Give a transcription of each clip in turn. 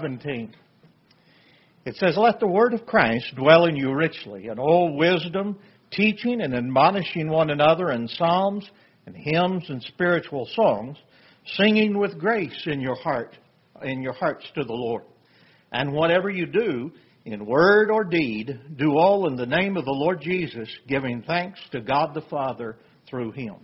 17. It says, "Let the word of Christ dwell in you richly, in all wisdom, teaching and admonishing one another in psalms and hymns and spiritual songs, singing with grace in your hearts to the Lord. And whatever you do, in word or deed, do all in the name of the Lord Jesus, giving thanks to God the Father through Him."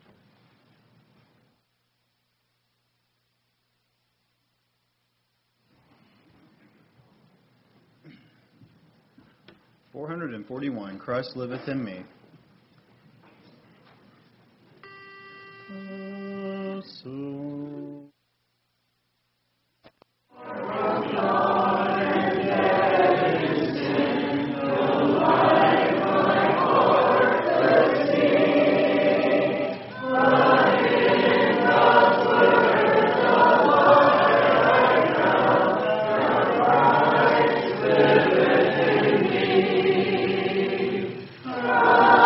(441) Christ liveth in me. Amen.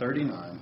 39.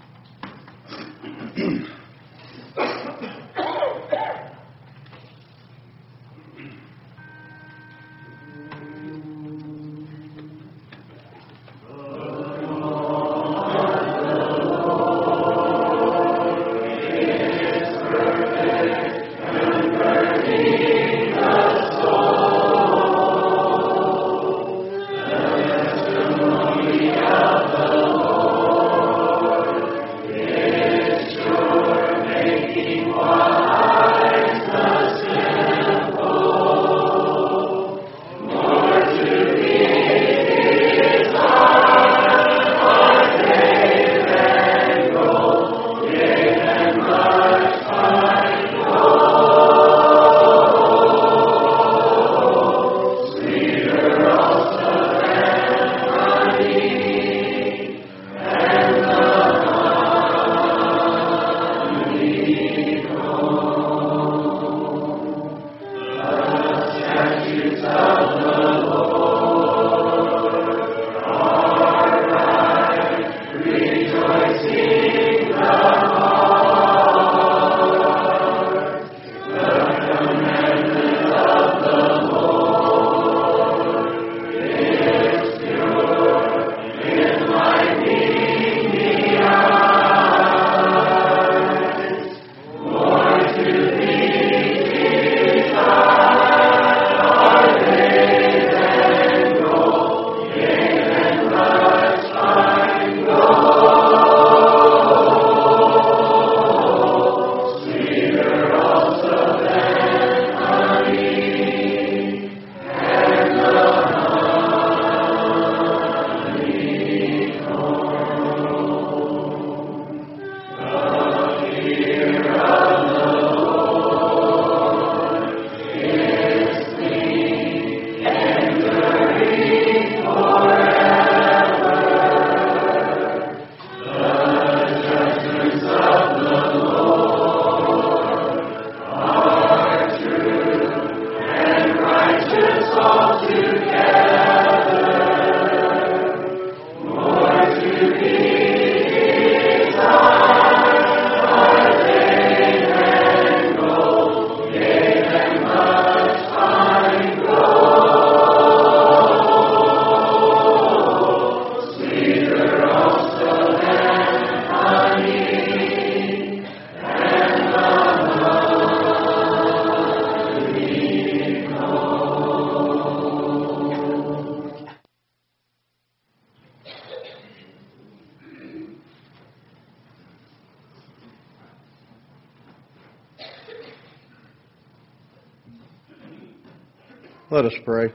Let us pray.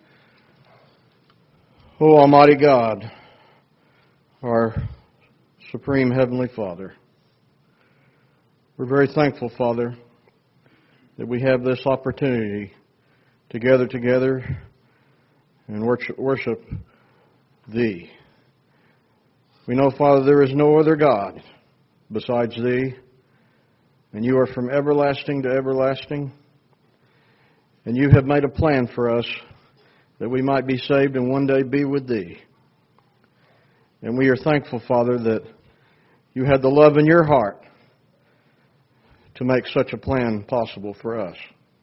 O Almighty God, our Supreme Heavenly Father, we're very thankful, Father, that we have this opportunity to gather together and worship Thee. We know, Father, there is no other God besides Thee, and You are from everlasting to everlasting. And You have made a plan for us that we might be saved and one day be with Thee. And we are thankful, Father, that You had the love in Your heart to make such a plan possible for us.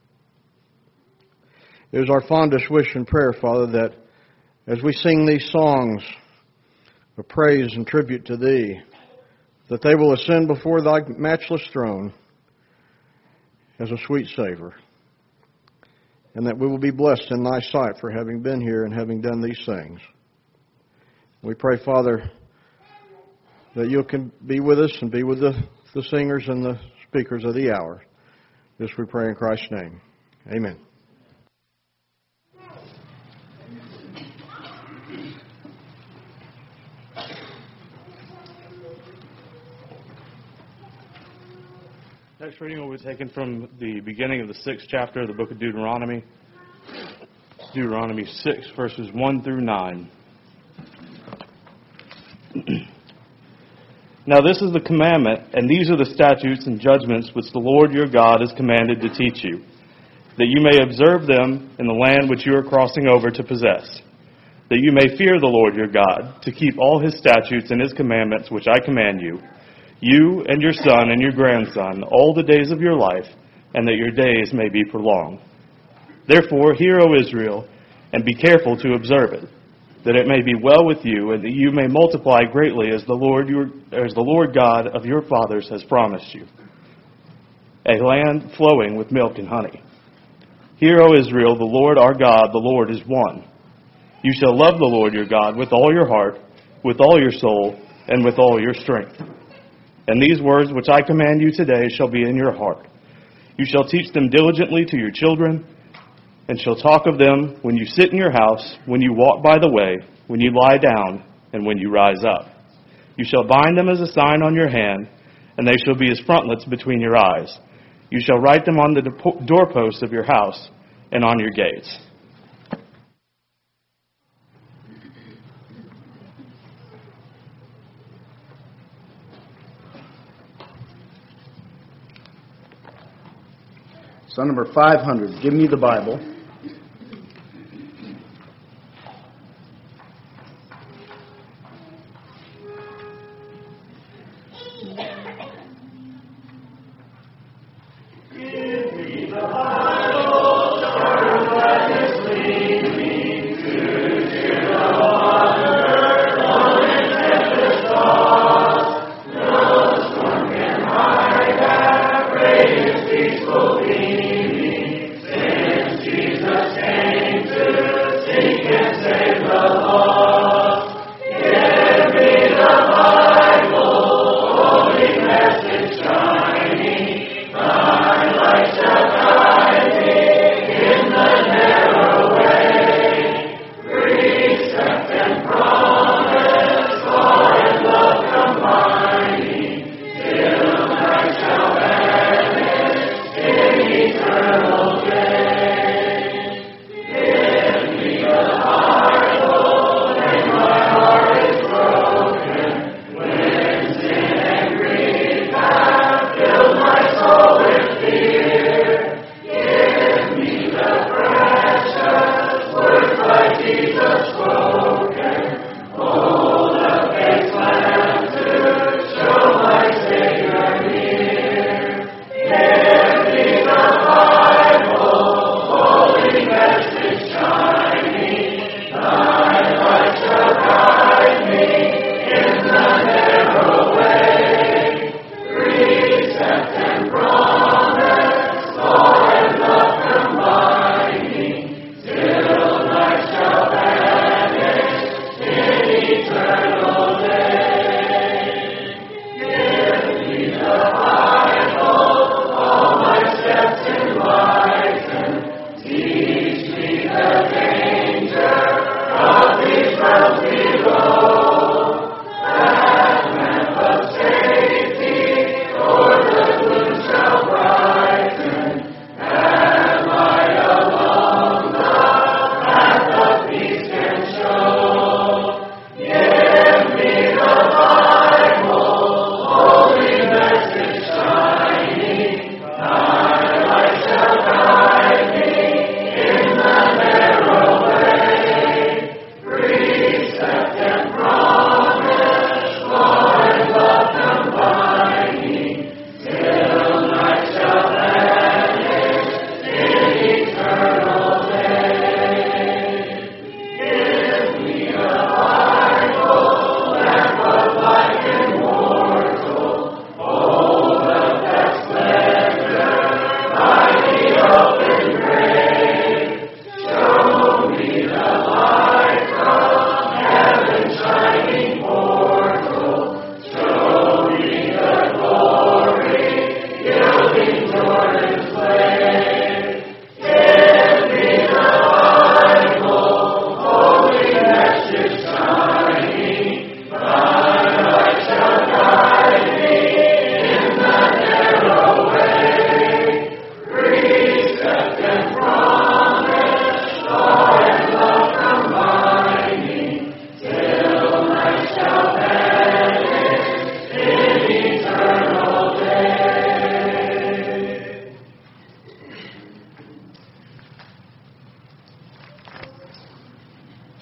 It is our fondest wish and prayer, Father, that as we sing these songs of praise and tribute to Thee, that they will ascend before Thy matchless throne as a sweet savor. And that we will be blessed in Thy sight for having been here and having done these things. We pray, Father, that You can be with us and be with the singers and the speakers of the hour. This we pray in Christ's name. Amen. Next reading will be taken from the beginning of the 6th chapter of the book of Deuteronomy. Deuteronomy 6, verses 1 through 9. Now this is the commandment, and these are the statutes and judgments which the Lord your God has commanded to teach you, that you may observe them in the land which you are crossing over to possess. that you may fear the Lord your God, to keep all his statutes and his commandments which I command you, you and your son and your grandson, all the days of your life, and that your days may be prolonged. Therefore, hear, O Israel, and be careful to observe it, that it may be well with you, and that you may multiply greatly as the Lord God of your fathers has promised you, a land flowing with milk and honey. Hear, O Israel, the Lord our God, the Lord is one. You shall love the Lord your God with all your heart, with all your soul, and with all your strength. And these words which I command you today shall be in your heart. You shall teach them diligently to your children, and shall talk of them when you sit in your house, when you walk by the way, when you lie down, and when you rise up. You shall bind them as a sign on your hand, and they shall be as frontlets between your eyes. You shall write them on the doorposts of your house and on your gates. Song number 500, Give Me the Bible. Precept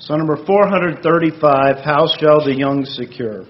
So number 435, how shall the young secure?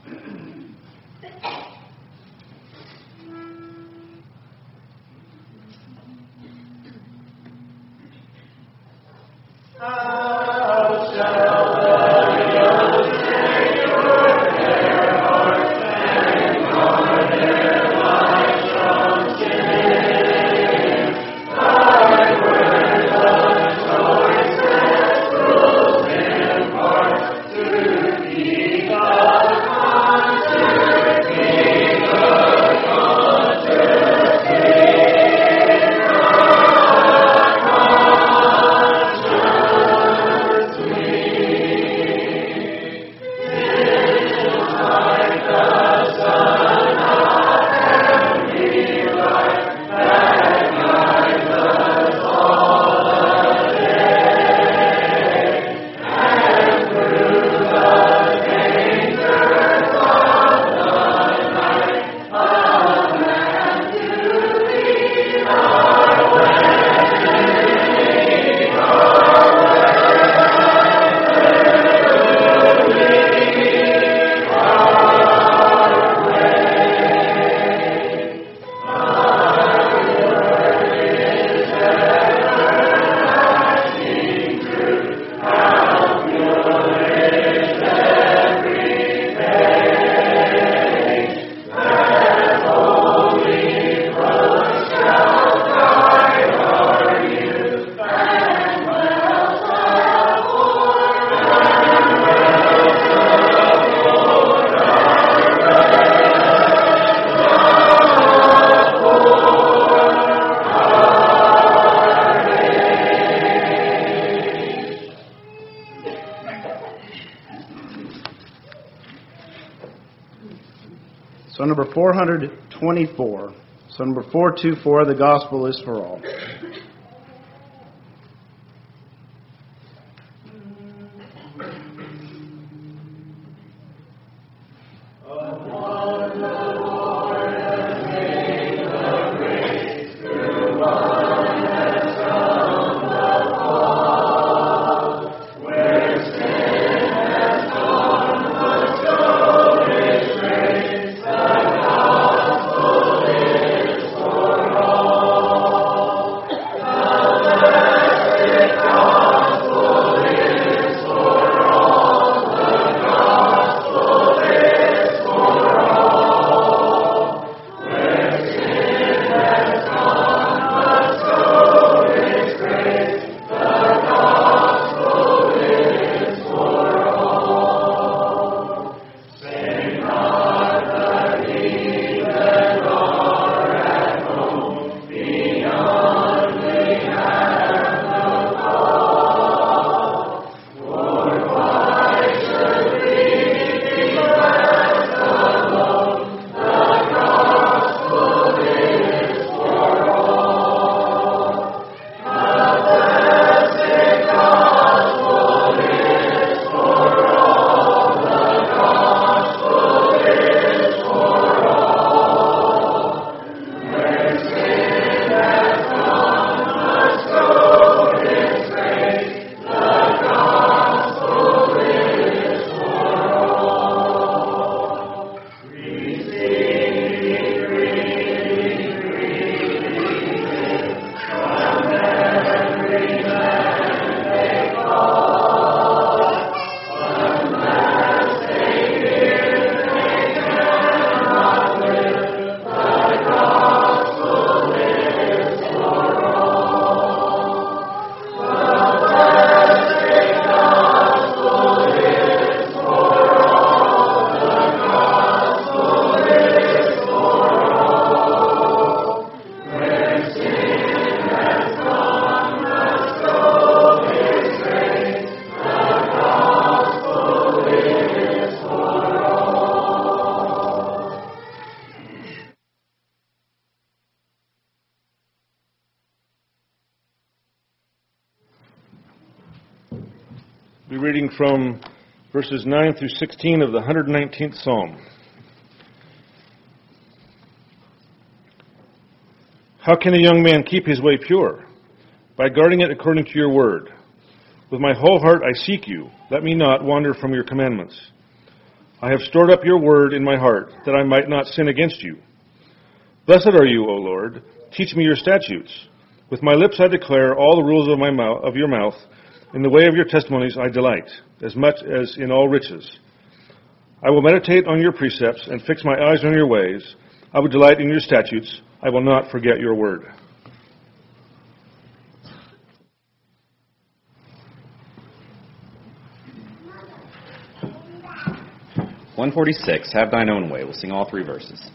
So number 424. So number 424, the gospel is for all. We'll be reading from verses 9 through 16 of the 119th Psalm. How can a young man keep his way pure? By guarding it according to your word. With my whole heart I seek you. Let me not wander from your commandments. I have stored up your word in my heart, that I might not sin against you. Blessed are you, O Lord. Teach me your statutes. With my lips I declare all the rules of your mouth. In the way of your testimonies I delight, as much as in all riches. I will meditate on your precepts and fix my eyes on your ways. I will delight in your statutes. I will not forget your word. (146) Have thine own way. We'll sing all three verses.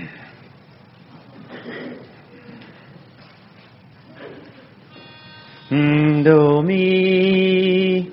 Do me.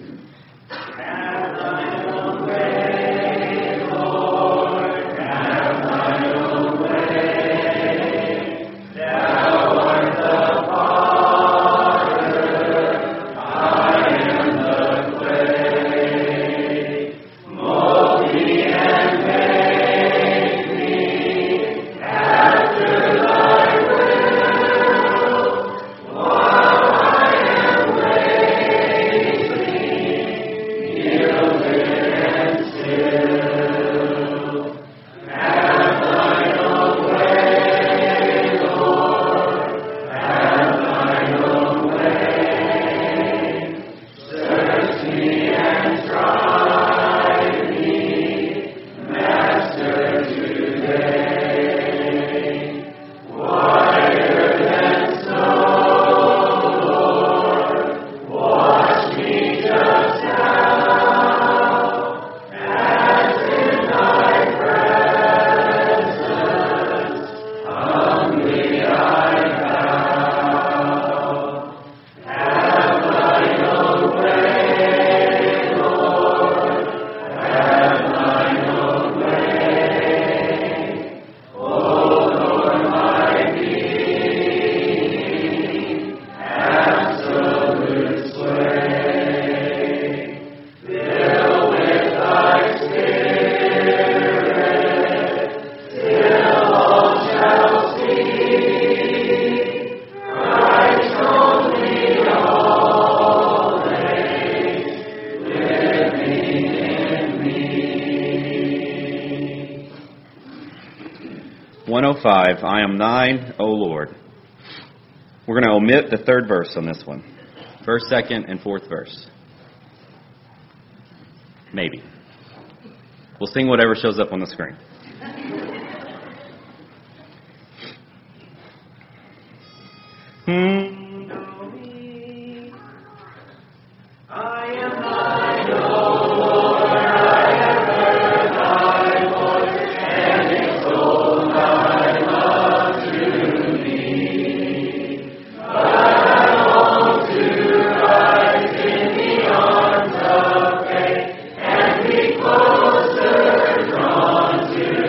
I am thine, O Lord. We're going to omit the third verse on this one. First, second, and fourth verse. Maybe. We'll sing whatever shows up on the screen. Closer drawn to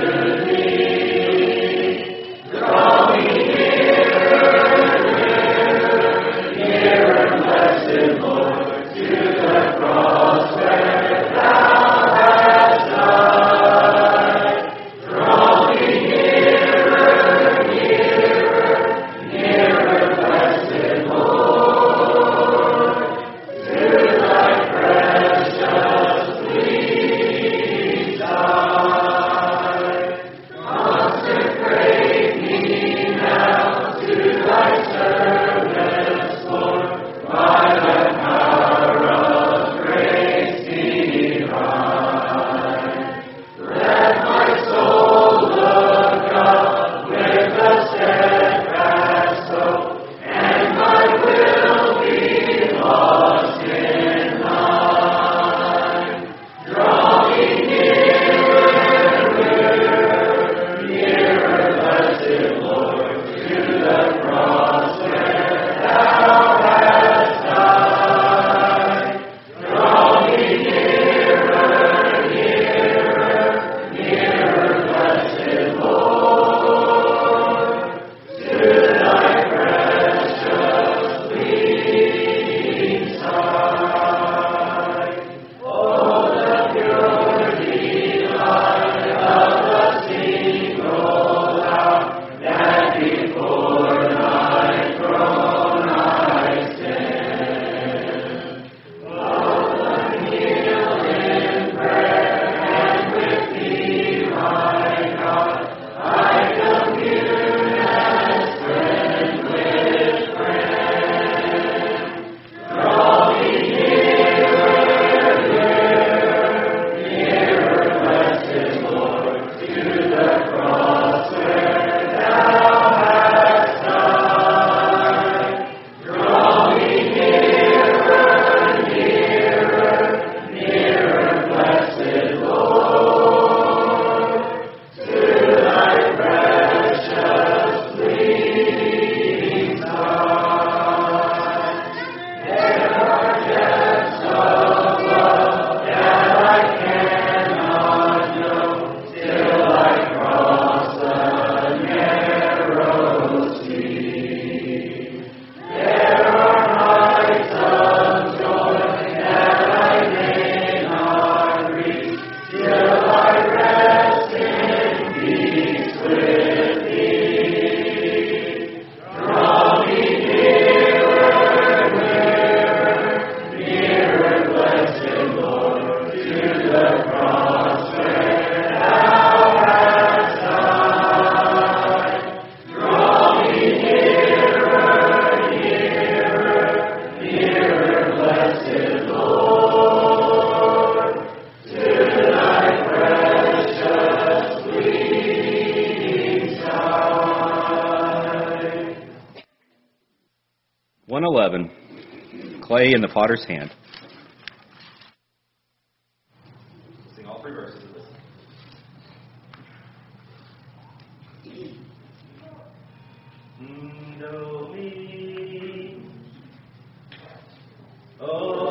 clay in the potter's hand. Sing all 3 verses of this. Know me, oh.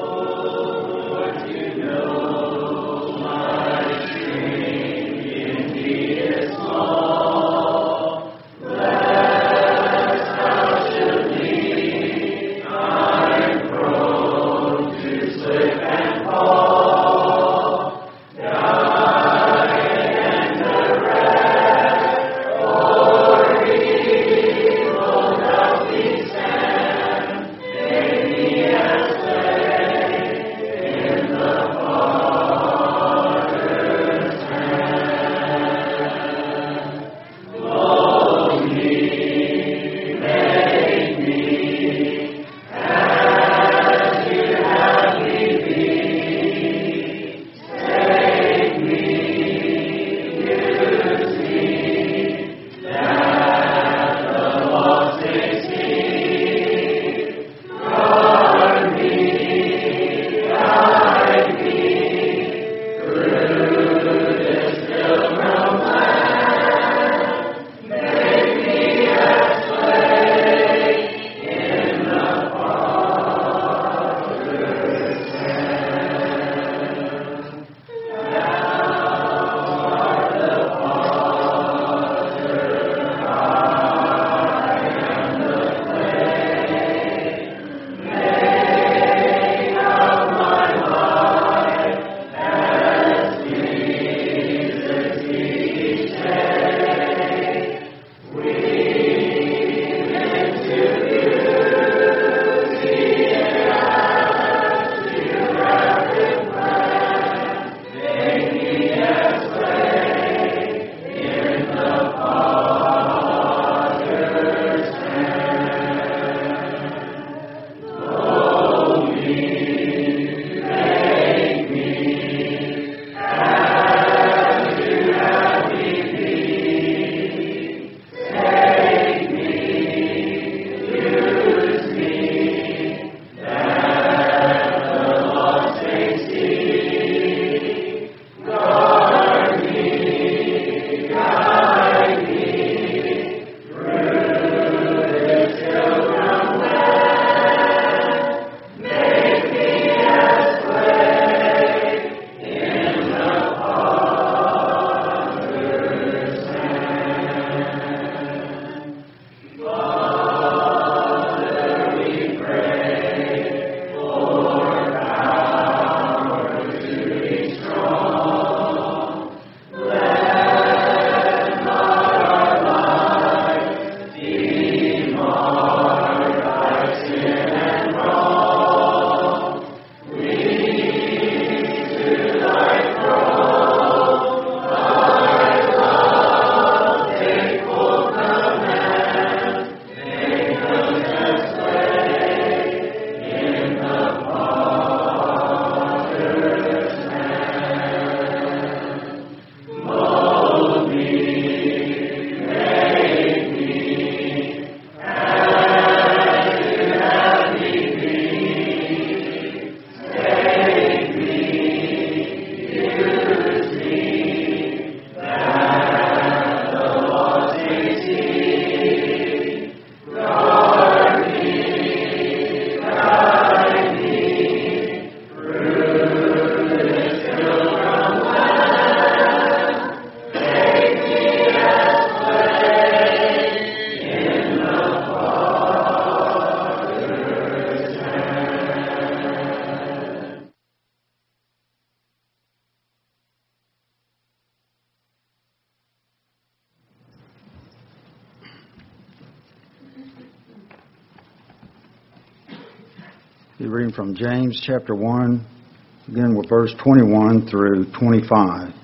Be reading from James chapter 1, beginning with verse 21 through 25.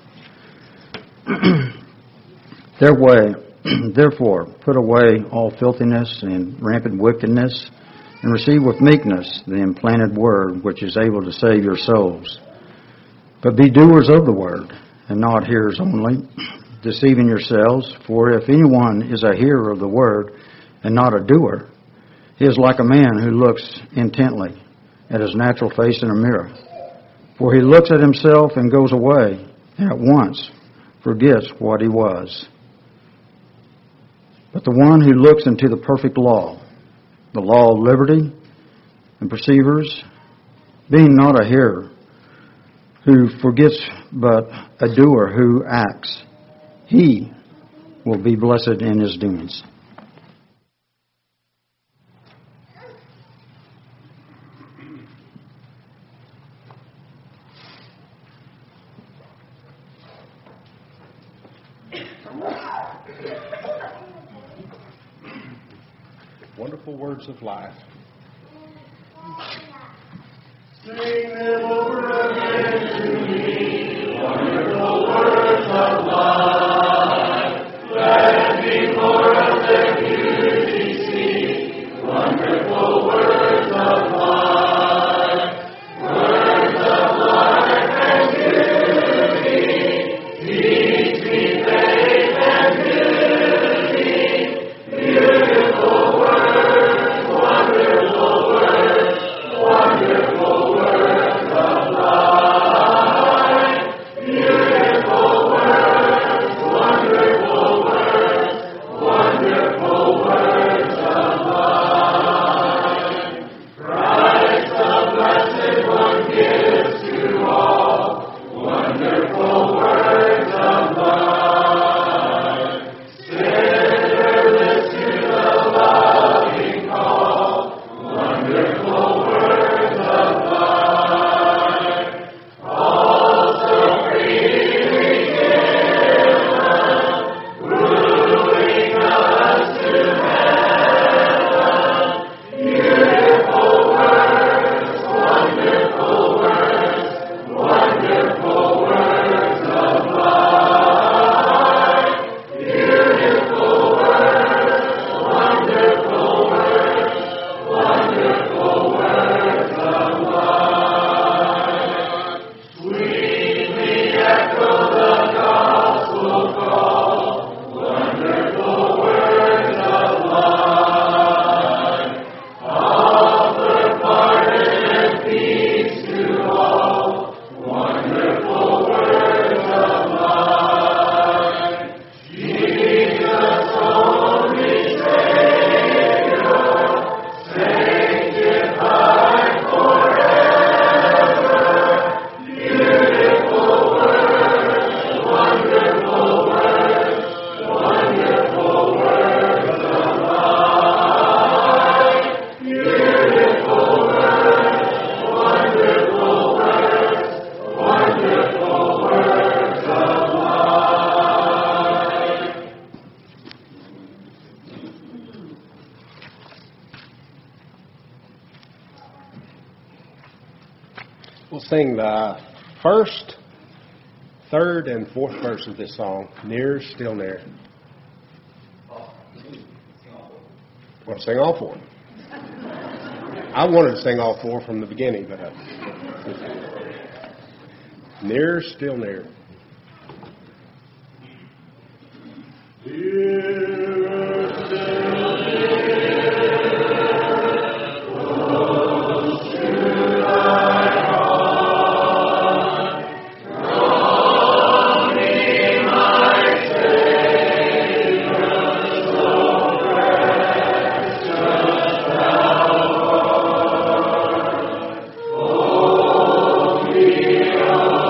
Therefore, put away all filthiness and rampant wickedness, and receive with meekness the implanted word, which is able to save your souls. But be doers of the word, and not hearers only, deceiving yourselves. For if anyone is a hearer of the word, and not a doer, he is like a man who looks intently at his natural face in a mirror. For he looks at himself and goes away, and at once forgets what he was. But the one who looks into the perfect law, the law of liberty, and perseveres, being not a hearer who forgets, but a doer who acts, he will be blessed in his doings. Wonderful words of life. Sing them over again to me, wonderful words of life. Let me more of their beauty see, wonderful words of life. Words of life and beauty, teach me faith and beauty, beautiful words, wonderful words, wonderful words of life. Beautiful words, wonderful words, wonderful words of life. Christ the Blessed One gives to all wonderful words of life. Sinnerless to the loving call, wonderful words of life. Also freely given, wooing us to heaven. Beautiful words, wonderful words, wonderful words of life. Beautiful words, wonderful words, wonderful words of life. Sweetly echo the gospel call, wonderful words of life. Offer pardon and peace to all, wonderful words of life. Jesus, only Savior, sanctified forever. Beautiful words, wonderful words, wonderful words of life. Beautiful words, wonderful words, wonderful words of life. We'll sing the first, third, and fourth verse of this song, Near, Still Near. Want to sing all four? I wanted to sing all four from the beginning, but Near, Still Near.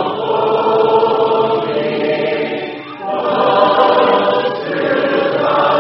To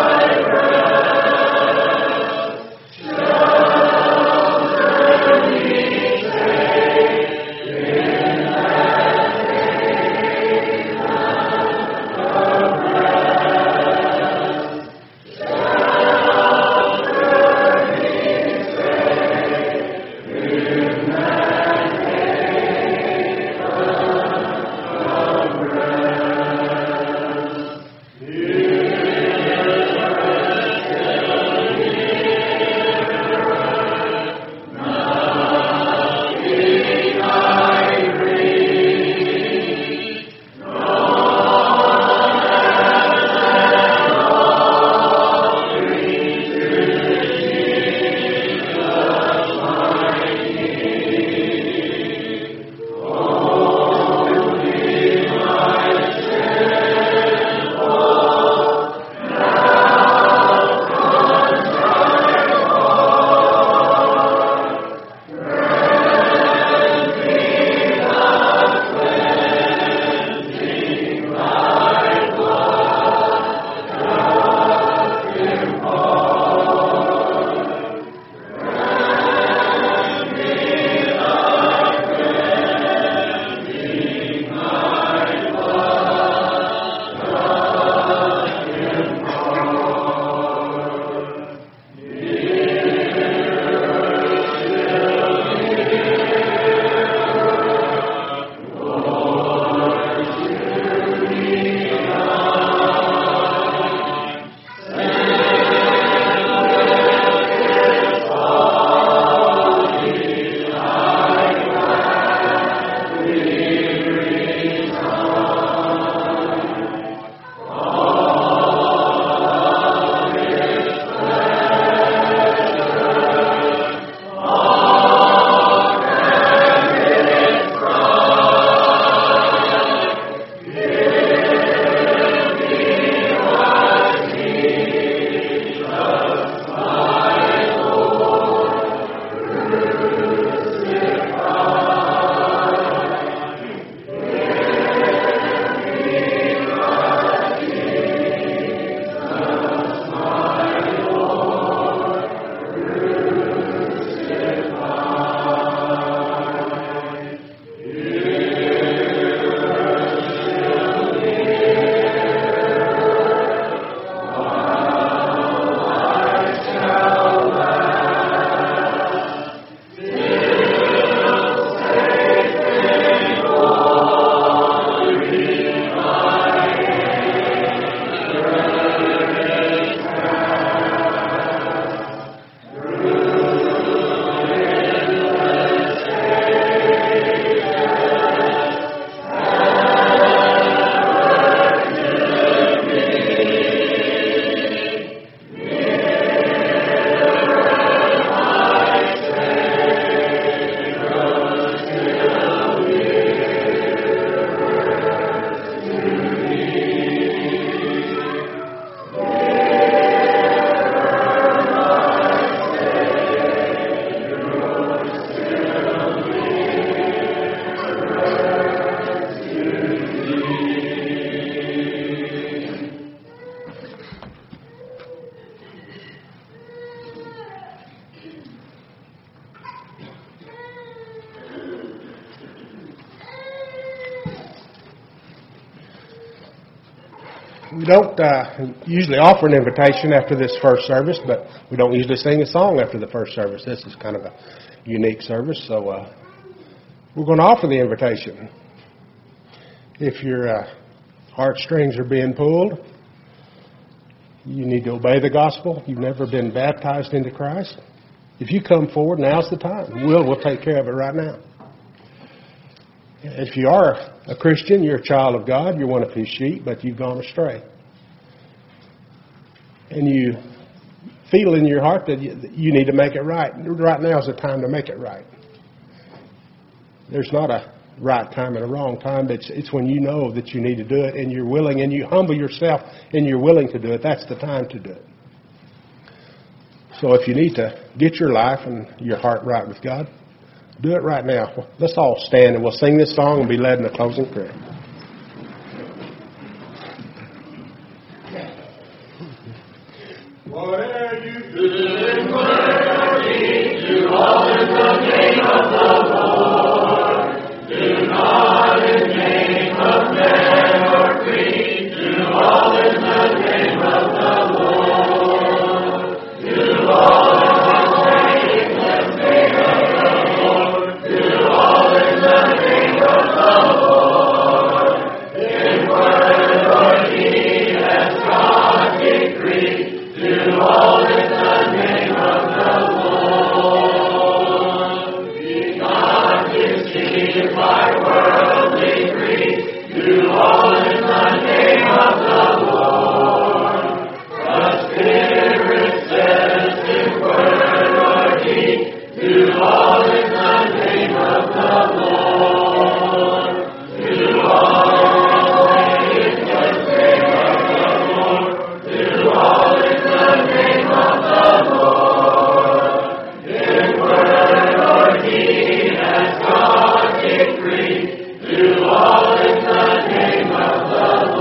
We don't usually offer an invitation after this first service, but we don't usually sing a song after the first service. This is kind of a unique service, so we're going to offer the invitation. If your heartstrings are being pulled, you need to obey the gospel. You've never been baptized into Christ. If you come forward, now's the time. We'll take care of it right now. If you are a Christian, you're a child of God, you're one of His sheep, but you've gone astray. And you feel in your heart that you need to make it right. Right now is the time to make it right. There's not a right time and a wrong time. It's when you know that you need to do it and you're willing and you humble yourself and you're willing to do it. That's the time to do it. So if you need to get your life and your heart right with God, do it right now. Let's all stand and we'll sing this song and be led in a closing prayer. Whatever you do in word or deed, do all in the name of the Lord. Do not in name of man or creed. Do all in the name of the Lord. Do all in the name of the Lord. Do all in the name of the Lord. In word or deed as God decreed. Do all in the name of the Lord. Be not deceived by worldly greed. Do all in the name of the Lord. The Spirit says in word or deed. Do all in the name of the Lord. Do all in the name of the Lord. Do all in the name of the Lord. In word or deed as God decreed. Do all in the name of the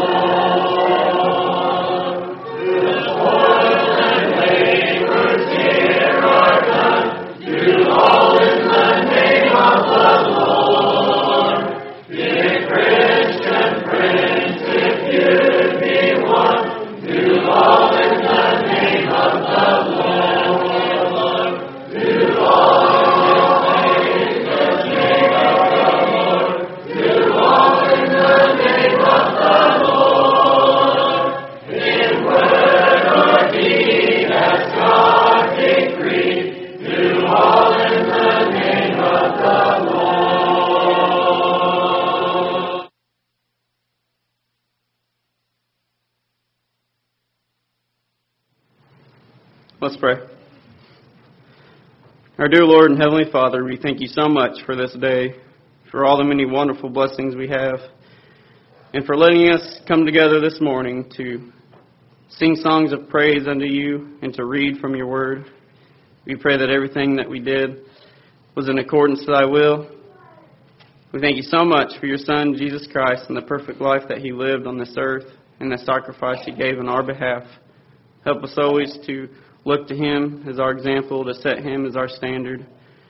Lord. The toil and labors here are done. Do all in the name of the Lord. Dear Christian friends, if you'd be one, do all in the name of the Lord. Do all in the name of the Lord. Do all in the name of the Lord. In word or deed as God decreed. Do all in the name of the Lord. Let's pray. Our dear Lord and Heavenly Father, we thank you so much for this day, for all the many wonderful blessings we have, and for letting us come together this morning to sing songs of praise unto you and to read from your word. We pray that everything that we did was in accordance to thy will. We thank you so much for your Son, Jesus Christ, and the perfect life that he lived on this earth and the sacrifice he gave on our behalf. Help us always to look to him as our example, to set him as our standard,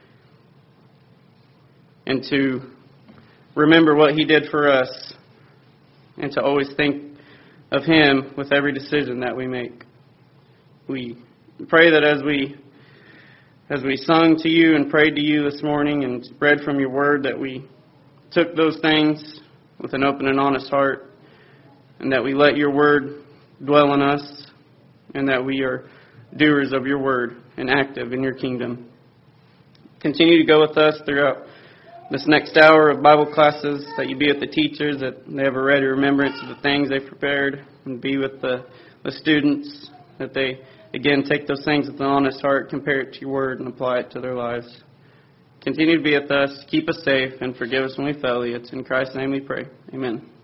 and to remember what he did for us, and to always think of him with every decision that we make. We pray that as we sung to you and prayed to you this morning and read from your word, that we took those things with an open and honest heart, and that we let your word dwell in us, and that we are doers of your word and active in your kingdom. Continue to go with us throughout this next hour of Bible classes, that you be with the teachers, that they have a ready remembrance of the things they prepared, and be with the students, that they, again, take those things with an honest heart, compare it to your word, and apply it to their lives. Continue to be with us, keep us safe, and forgive us when we fail you. It's in Christ's name we pray. Amen.